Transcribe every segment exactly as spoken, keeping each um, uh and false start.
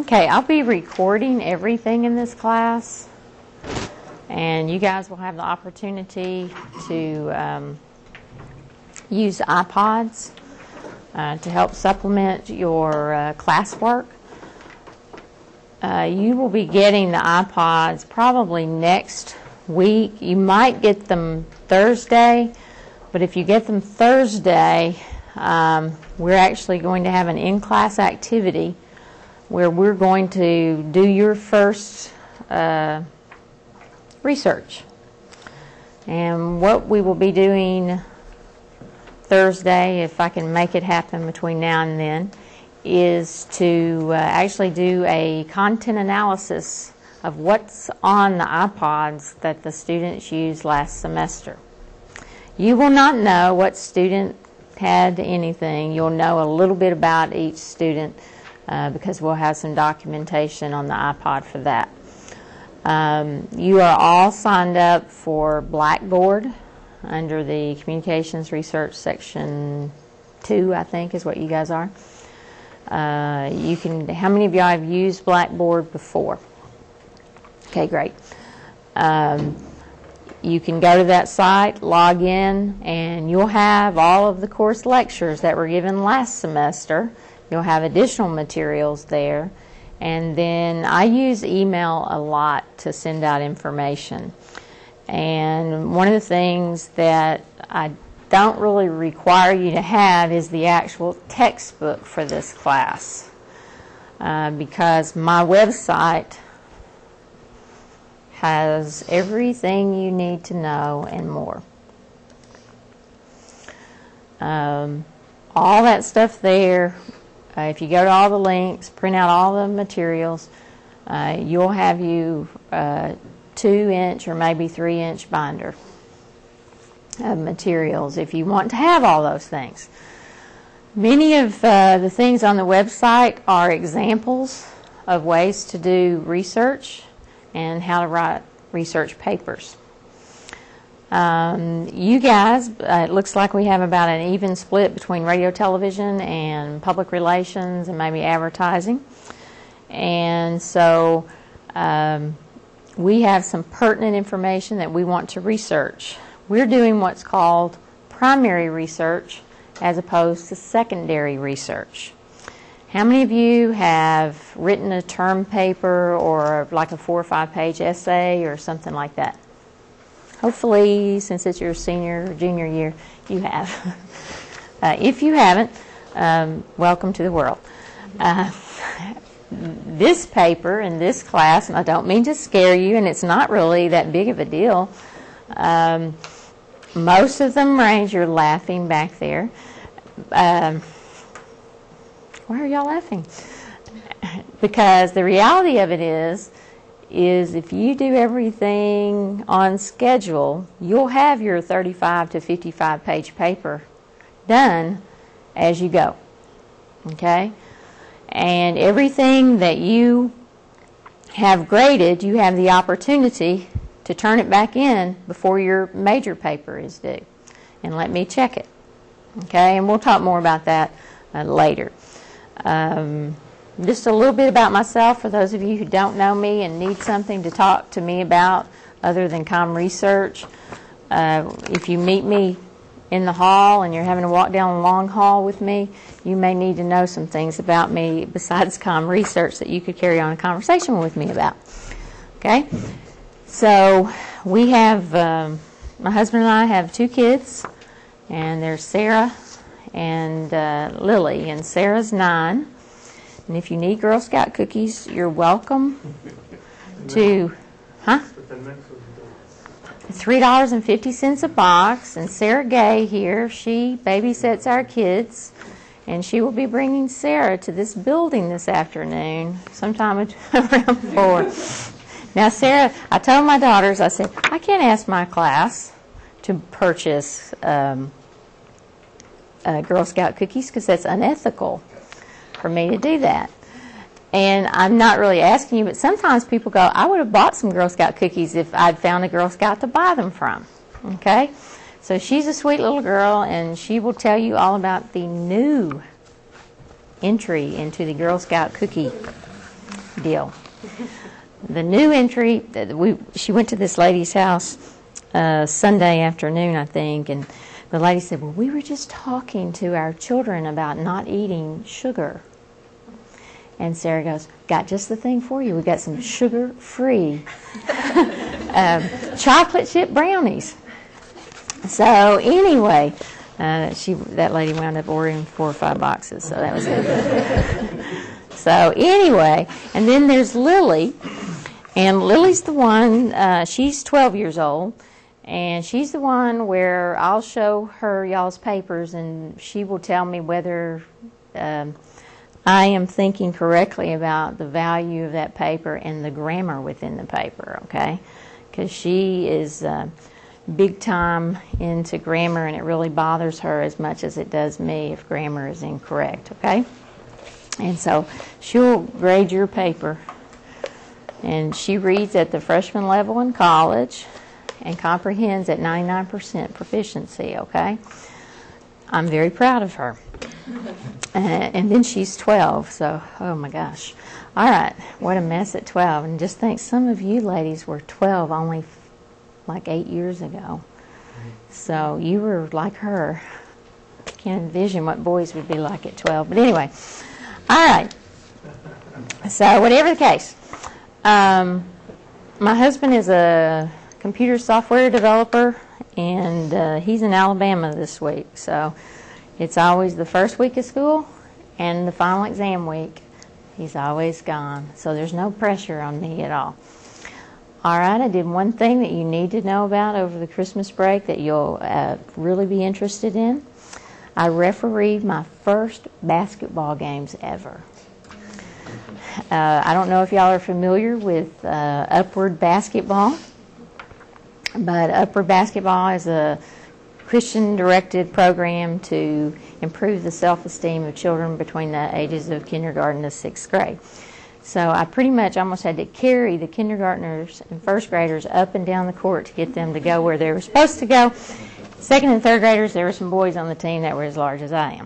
Okay, I'll be recording everything in this class, and you guys will have the opportunity to um, use iPods uh, to help supplement your uh, classwork. Uh, you will be getting the iPods probably next week. You might get them Thursday, but if you get them Thursday, um, we're actually going to have an in-class activity where we're going to do your first uh, research. And what we will be doing Thursday, if I can make it happen between now and then, is to uh, actually do a content analysis of what's on the iPods that the students used last semester. You will not know what student had anything. You'll know a little bit about each student uh, because we'll have some documentation on the iPod for that. Um, you are all signed up for Blackboard under the Communications Research Section two, I think is what you guys are. Uh, you can. How many of y'all have used Blackboard before? Okay, great. Um, you can go to that site, log in, and you'll have all of the course lectures that were given last semester. You'll have additional materials there. And then I use email a lot to send out information. And one of the things that I don't really require you to have is the actual textbook for this class, uh, because my website has everything you need to know and more. Um, all that stuff there, uh, if you go to all the links, print out all the materials, uh, you'll have you uh, two inch or maybe three inch binder of materials if you want to have all those things. Many of uh, the things on the website are examples of ways to do research and how to write research papers. Um, you guys, uh, it looks like we have about an even split between radio, television, and public relations, and maybe advertising. And so um, we have some pertinent information that we want to research. We're doing what's called primary research as opposed to secondary research. How many of you have written a term paper or like a four or five page essay or something like that? Hopefully, since it's your senior or junior year, you have. uh, if you haven't, um, welcome to the world. Uh, this paper in this class, and I don't mean to scare you, and it's not really that big of a deal. Um, most of them range, you're laughing back there. Um, why are y'all laughing? Because the reality of it is, is if you do everything on schedule, you'll have your thirty-five to fifty-five page paper done as you go. Okay? And everything that you have graded, you have the opportunity to turn it back in before your major paper is due. And let me check it. Okay? And we'll talk more about that uh, later. Um, just a little bit about myself for those of you who don't know me and need something to talk to me about other than comm research. Uh, if you meet me in the hall and you're having to walk down a long hall with me, you may need to know some things about me besides comm research that you could carry on a conversation with me about. Okay? So we have, um, my husband and I have two kids, and there's Sarah and uh, Lily, and Sarah's nine. And if you need Girl Scout cookies, you're welcome to, huh? three dollars and fifty cents a box. And Sarah Gay here, she babysits our kids, and she will be bringing Sarah to this building this afternoon, sometime around four. Now, Sarah, I told my daughters, I said, I can't ask my class to purchase um, uh, Girl Scout cookies because that's unethical for me to do that. And I'm not really asking you, but sometimes people go, I would have bought some Girl Scout cookies if I'd found a Girl Scout to buy them from. Okay? So she's a sweet little girl, and she will tell you all about the new entry into the Girl Scout cookie deal. The new entry, that we she went to this lady's house uh, Sunday afternoon, I think, and the lady said, well, we were just talking to our children about not eating sugar. And Sarah goes, got just the thing for you. We got some sugar-free um, chocolate chip brownies. So anyway, uh, she that lady wound up ordering four or five boxes, so that was good. So anyway, and then there's Lily, and Lily's the one, uh, she's twelve years old, and she's the one where I'll show her y'all's papers, and she will tell me whether um, I am thinking correctly about the value of that paper and the grammar within the paper, okay? Because she is uh, big time into grammar, and it really bothers her as much as it does me if grammar is incorrect, okay? And so she'll grade your paper, and she reads at the freshman level in college and comprehends at ninety-nine percent proficiency, okay? I'm very proud of her. Uh, and then she's twelve, so, oh my gosh. All right, what a mess at twelve. And just think, some of you ladies were twelve only f- like eight years ago. So you were like her. Can't envision what boys would be like at twelve. But anyway, all right. So whatever the case, um, my husband is a computer software developer, and uh, he's in Alabama this week. So it's always the first week of school and the final exam week. He's always gone. So there's no pressure on me at all. All right, I did one thing that you need to know about over the Christmas break that you'll uh, really be interested in. I refereed my first basketball games ever. Uh, I don't know if y'all are familiar with uh, Upward Basketball, but Upward Basketball is a Christian-directed program to improve the self-esteem of children between the ages of kindergarten to sixth grade. So I pretty much almost had to carry the kindergartners and first graders up and down the court to get them to go where they were supposed to go. Second and third graders, there were some boys on the team that were as large as I am.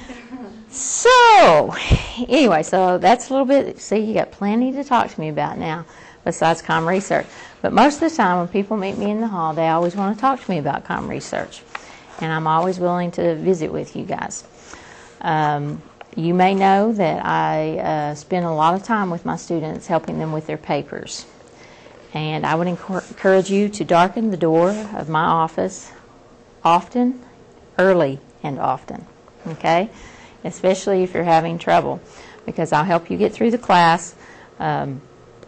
So, anyway, so that's a little bit, see, you got plenty to talk to me about now besides comm research. But most of the time when people meet me in the hall, they always want to talk to me about comm research. And I'm always willing to visit with you guys. Um, you may know that I uh, spend a lot of time with my students helping them with their papers. And I would encourage you to darken the door of my office often, early and often, okay? Especially if you're having trouble, because I'll help you get through the class um,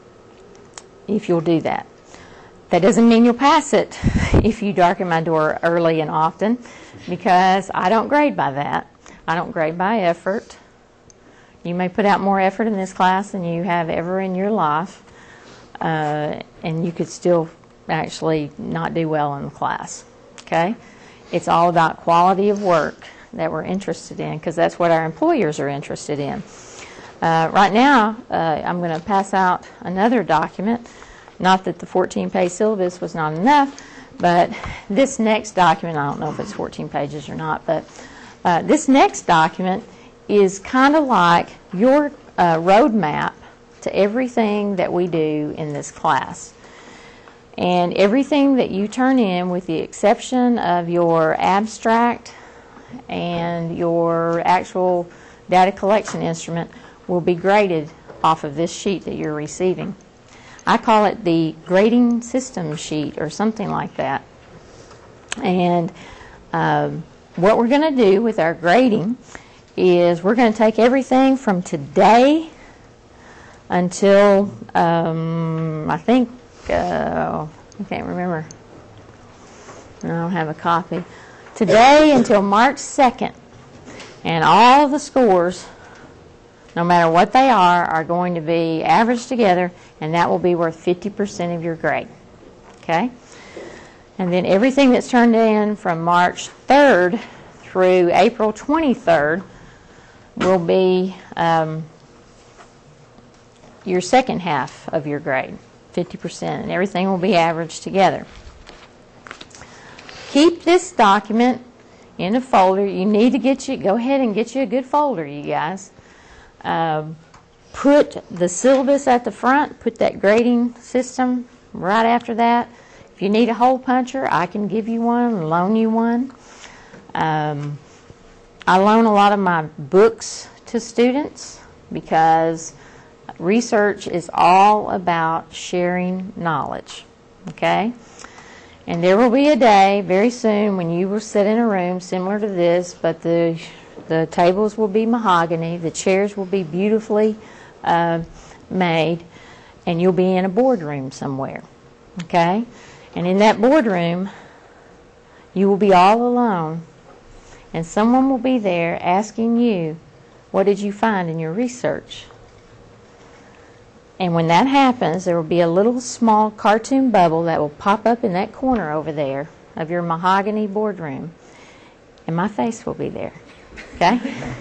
if you'll do that. That doesn't mean you'll pass it if you darken my door early and often, because I don't grade by that. I don't grade by effort. You may put out more effort in this class than you have ever in your life, uh, and you could still actually not do well in the class, okay? It's all about quality of work that we're interested in, because that's what our employers are interested in. Uh, right now, uh, I'm going to pass out another document. Not that the fourteen-page syllabus was not enough, but this next document, I don't know if it's fourteen pages or not, but uh, this next document is kind of like your uh, roadmap to everything that we do in this class. And everything that you turn in, with the exception of your abstract and your actual data collection instrument, will be graded off of this sheet that you're receiving. I call it the grading system sheet or something like that. And um, what we're going to do with our grading is we're going to take everything from today until, um, I think, uh, I can't remember. I don't have a copy. Today until March second. And all the scores, no matter what they are, are going to be averaged together, and that will be worth fifty percent of your grade. Okay? And then everything that's turned in from March third through April twenty-third will be um, your second half of your grade, fifty percent, and everything will be averaged together. Keep this document in a folder. You need to get you, go ahead and get you a good folder, you guys. Um, put the syllabus at the front, put that grading system right after that. If you need a hole puncher, I can give you one, loan you one. Um, I loan a lot of my books to students because research is all about sharing knowledge, okay? And there will be a day very soon when you will sit in a room similar to this, but the, the tables will be mahogany, the chairs will be beautifully uh, made, and you'll be in a boardroom somewhere, okay? And in that boardroom, you will be all alone, and someone will be there asking you, what did you find in your research? And when that happens, there will be a little small cartoon bubble that will pop up in that corner over there of your mahogany boardroom, and my face will be there, okay?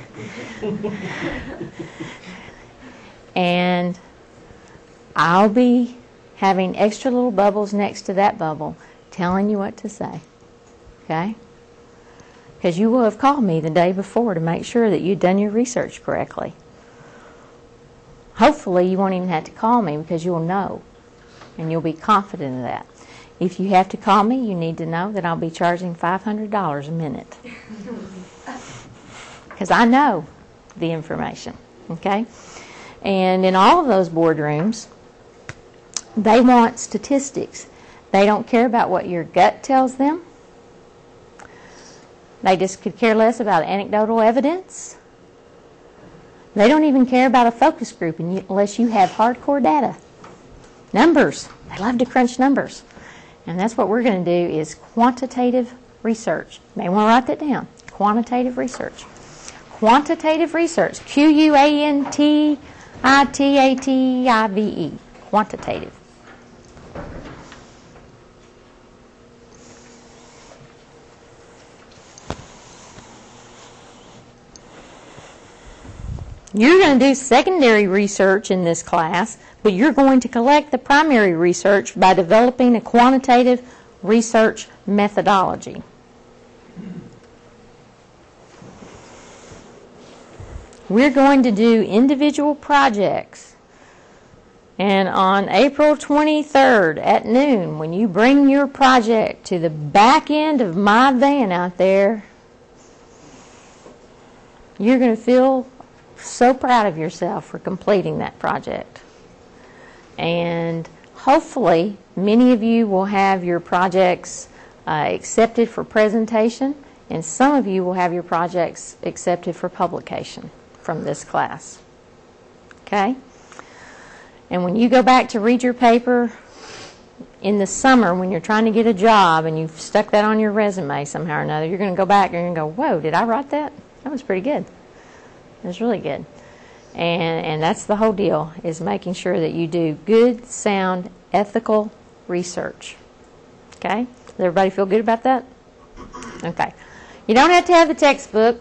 And I'll be having extra little bubbles next to that bubble telling you what to say, okay? Because you will have called me the day before to make sure that you'd done your research correctly. Hopefully you won't even have to call me because you'll know, and you'll be confident of that. If you have to call me, you need to know that I'll be charging five hundred dollars a minute. Because I know the information, okay? And in all of those boardrooms, they want statistics. They don't care about what your gut tells them. They just could care less about anecdotal evidence. They don't even care about a focus group unless you have hardcore data. Numbers. They love to crunch numbers. And that's what we're going to do is quantitative research. You may want to write that down. Quantitative research. Quantitative research. Q U A N T I T A T I V E. Quantitative. You're going to do secondary research in this class, but you're going to collect the primary research by developing a quantitative research methodology. We're going to do individual projects. And on April twenty-third at noon, when you bring your project to the back end of my van out there, you're going to feel so proud of yourself for completing that project. And hopefully many of you will have your projects uh, accepted for presentation, and some of you will have your projects accepted for publication from this class. Okay? And when you go back to read your paper in the summer when you're trying to get a job and you've stuck that on your resume somehow or another, you're going to go back and you're going to go, whoa, did I write that? That was pretty good. It was really good. And, and that's the whole deal, is making sure that you do good, sound, ethical research. Okay? Does everybody feel good about that? Okay. You don't have to have the textbook.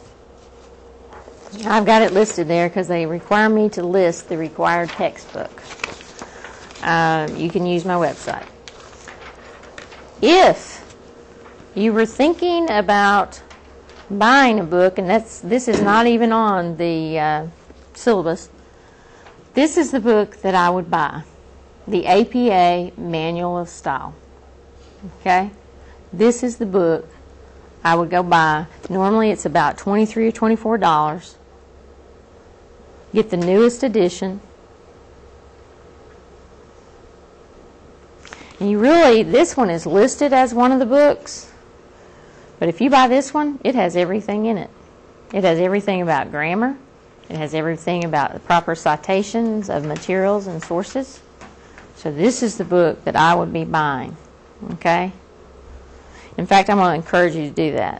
I've got it listed there because they require me to list the required textbook. Um, you can use my website. If you were thinking about buying a book, and that's this is not even on the uh, syllabus, this is the book that I would buy, the A P A Manual of Style. Okay? This is the book I would go buy. Normally it's about twenty-three or twenty-four dollars. Get the newest edition. And you really, this one is listed as one of the books. But if you buy this one, it has everything in it. It has everything about grammar. It has everything about the proper citations of materials and sources. So this is the book that I would be buying. Okay? In fact, I'm going to encourage you to do that.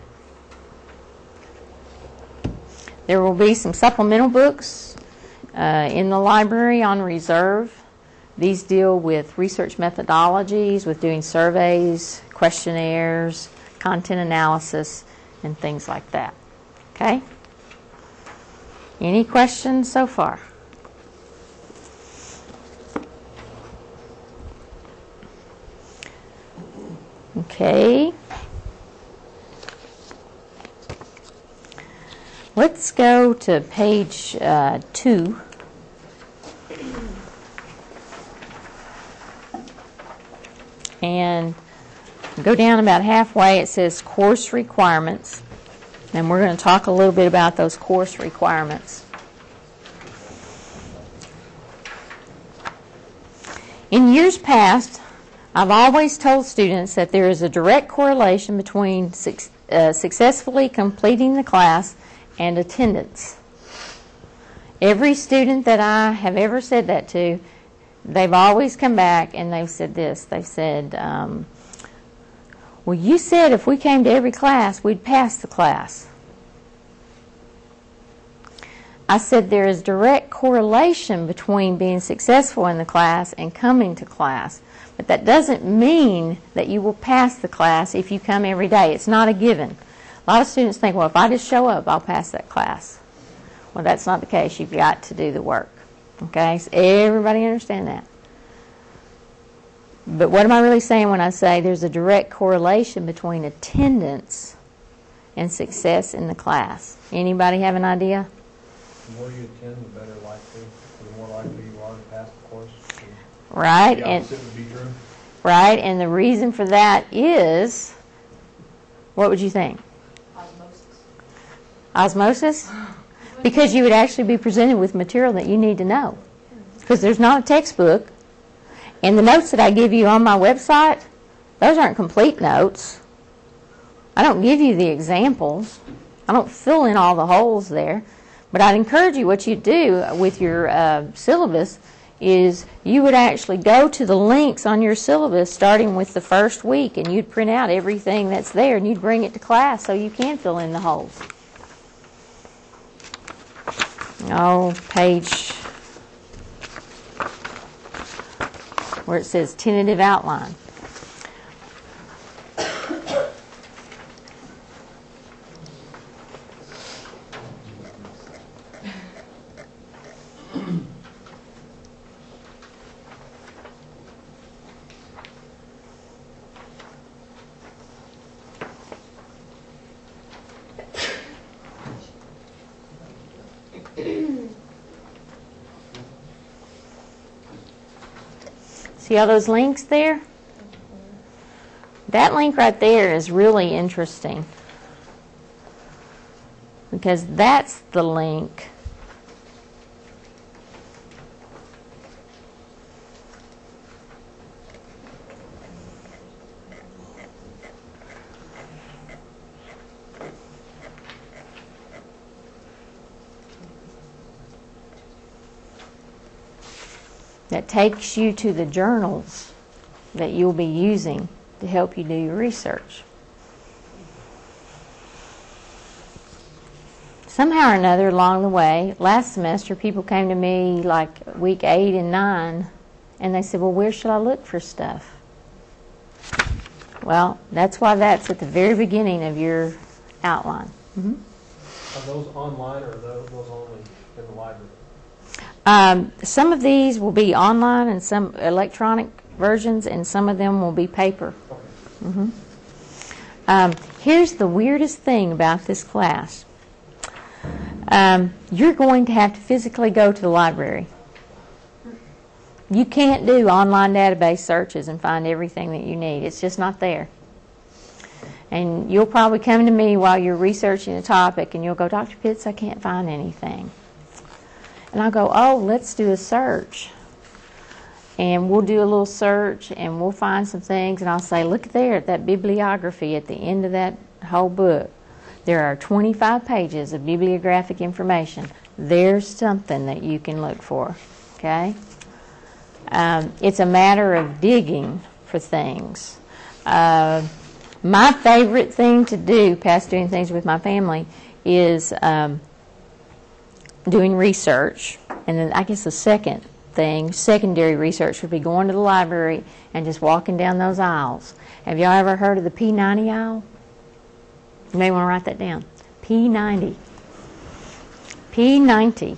There will be some supplemental books uh, in the library on reserve. These deal with research methodologies, with doing surveys, questionnaires, content analysis, and things like that. Okay? Any questions so far? Okay. Let's go to page uh, two. go down about halfway, it says course requirements. And we're going to talk a little bit about those course requirements. In years past, I've always told students that there is a direct correlation between su- uh, successfully completing the class and attendance. Every student that I have ever said that to, they've always come back and they've said this. They've said, um, well, you said if we came to every class, we'd pass the class. I said there is direct correlation between being successful in the class and coming to class. But that doesn't mean that you will pass the class if you come every day. It's not a given. A lot of students think, well, if I just show up, I'll pass that class. Well, that's not the case. You've got to do the work. Okay? So everybody understand that. But what am I really saying when I say there's a direct correlation between attendance and success in the class? Anybody have an idea? The more you attend, the better likely, the more likely you are to pass the course. Right. The and, opposite would be true. Right, and the reason for that is, what would you think? Osmosis. Osmosis? Because you would actually be presented with material that you need to know. Because there's not a textbook. And the notes that I give you on my website, those aren't complete notes. I don't give you the examples. I don't fill in all the holes there. But I'd encourage you, what you do with your uh, syllabus is you would actually go to the links on your syllabus starting with the first week, and you'd print out everything that's there and you'd bring it to class so you can fill in the holes. Oh, page where it says tentative outline. See all those links there? That link right there is really interesting because that's the link that takes you to the journals that you'll be using to help you do your research. Somehow or another along the way, last semester people came to me like week eight and nine and they said, well, where should I look for stuff? Well, that's why that's at the very beginning of your outline. Mm-hmm. Are those online or are those, those only in the library? Um, some of these will be online and some electronic versions, and some of them will be paper. Mm-hmm. Um, here's the weirdest thing about this class. Um, you're going to have to physically go to the library. You can't do online database searches and find everything that you need. It's just not there. And you'll probably come to me while you're researching a topic and you'll go, Doctor Pitts, I can't find anything. And I'll go, oh, let's do a search. And we'll do a little search and we'll find some things, and I'll say, look there at that bibliography at the end of that whole book. There are twenty-five pages of bibliographic information. There's something that you can look for, okay? Um, it's a matter of digging for things. Uh, my favorite thing to do, past doing things with my family, is um, doing research. And then I guess the second thing, secondary research, would be going to the library and just walking down those aisles. Have y'all ever heard of the P ninety aisle? You may want to write that down. P ninety. P ninety.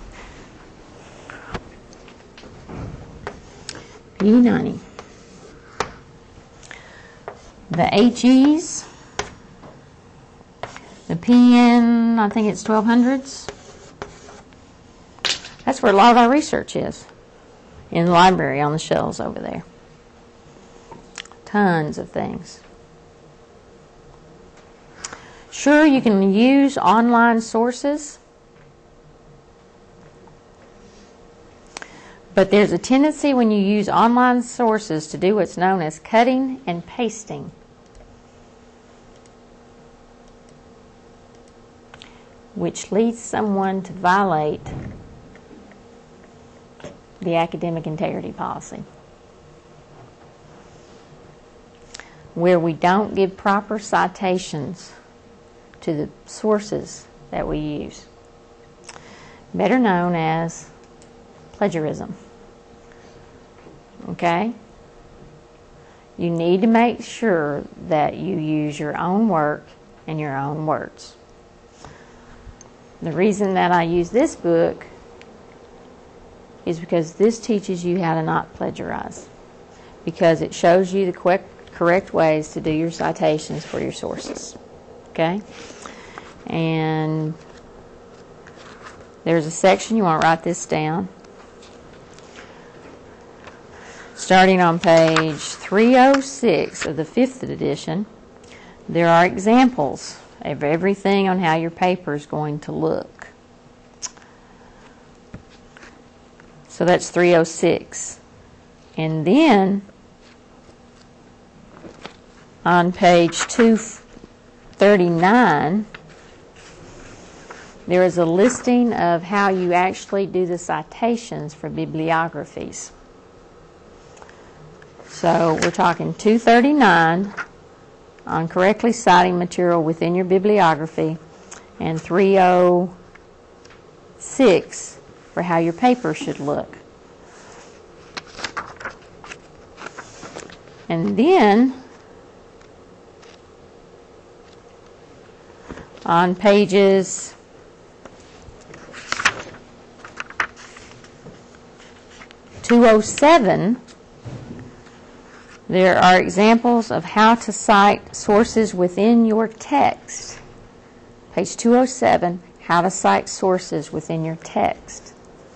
P ninety. The H Es, the P N, I think it's twelve hundreds. That's where a lot of our research is, in the library on the shelves over there. Tons of things. Sure, you can use online sources, but there's a tendency when you use online sources to do what's known as cutting and pasting. Which leads someone to violate the academic integrity policy, where we don't give proper citations to the sources that we use, better known as plagiarism. Okay? You need to make sure that you use your own work and your own words. The reason that I use this book is because this teaches you how to not plagiarize, because it shows you the correct, correct ways to do your citations for your sources. Okay? And there's a section, you want to write this down. Starting on page three oh six of the fifth edition, there are examples of everything on how your paper is going to look. So that's three oh six. And then on page two thirty-nine, there is a listing of how you actually do the citations for bibliographies. So we're talking two thirty-nine on correctly citing material within your bibliography, and three oh six for how your paper should look. And then on pages two oh seven, there are examples of how to cite sources within your text. Page two oh seven, how to cite sources within your text.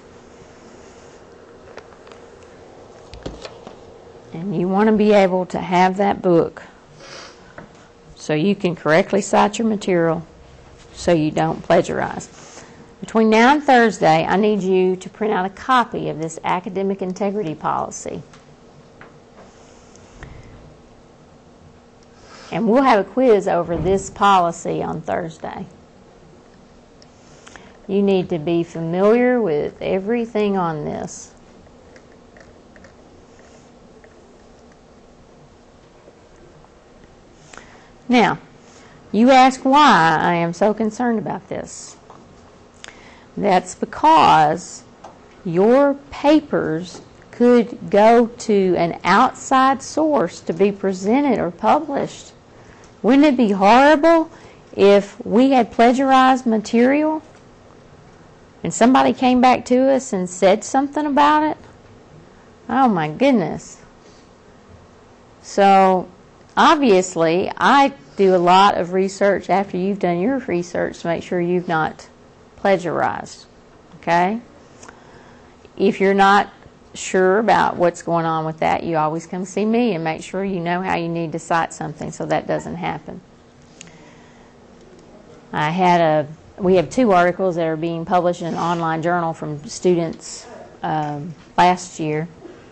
And you want to be able to have that book so you can correctly cite your material so you don't plagiarize. Between now and Thursday, I need you to print out a copy of this academic integrity policy. And we'll have a quiz over this policy on Thursday. You need to be familiar with everything on this. Now, you ask why I am so concerned about this. That's because your papers could go to an outside source to be presented or published. Wouldn't it be horrible if we had plagiarized material and somebody came back to us and said something about it? Oh my goodness. So obviously I do a lot of research after you've done your research to make sure you've not plagiarized. Okay? If you're not sure about what's going on with that, you always come see me and make sure you know how you need to cite something so that doesn't happen. I had a, we have two articles that are being published in an online journal from students um, last year,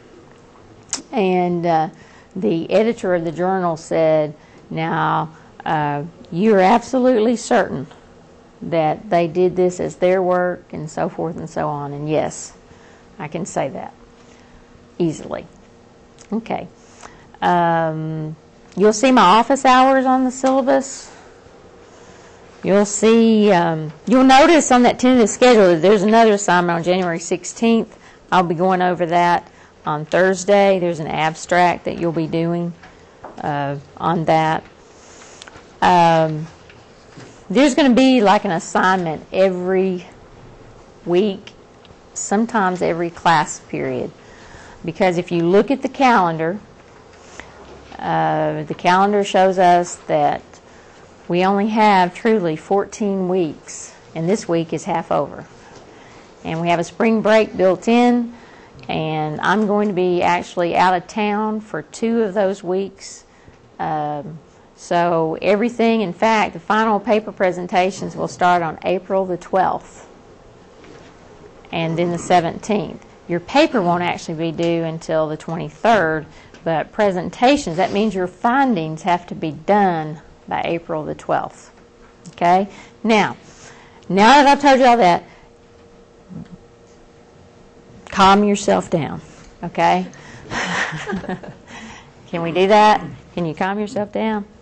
and uh, the editor of the journal said, now uh, you're absolutely certain that they did this as their work and so forth and so on, and yes, I can say that easily. Okay. Um, you'll see my office hours on the syllabus. You'll see, um, you'll notice on that tentative schedule that there's another assignment on January sixteenth. I'll be going over that on Thursday. There's an abstract that you'll be doing uh, on that. Um, there's going to be like an assignment every week, sometimes every class period. Because if you look at the calendar, uh, the calendar shows us that we only have truly fourteen weeks, and this week is half over. And we have a spring break built in, and I'm going to be actually out of town for two of those weeks. Um, So everything, in fact, the final paper presentations will start on April the twelfth and then the seventeenth. Your paper won't actually be due until the twenty-third, but presentations, that means your findings have to be done by April the twelfth. Okay? Now, now that I've told you all that, calm yourself down. Okay? Can we do that? Can you calm yourself down?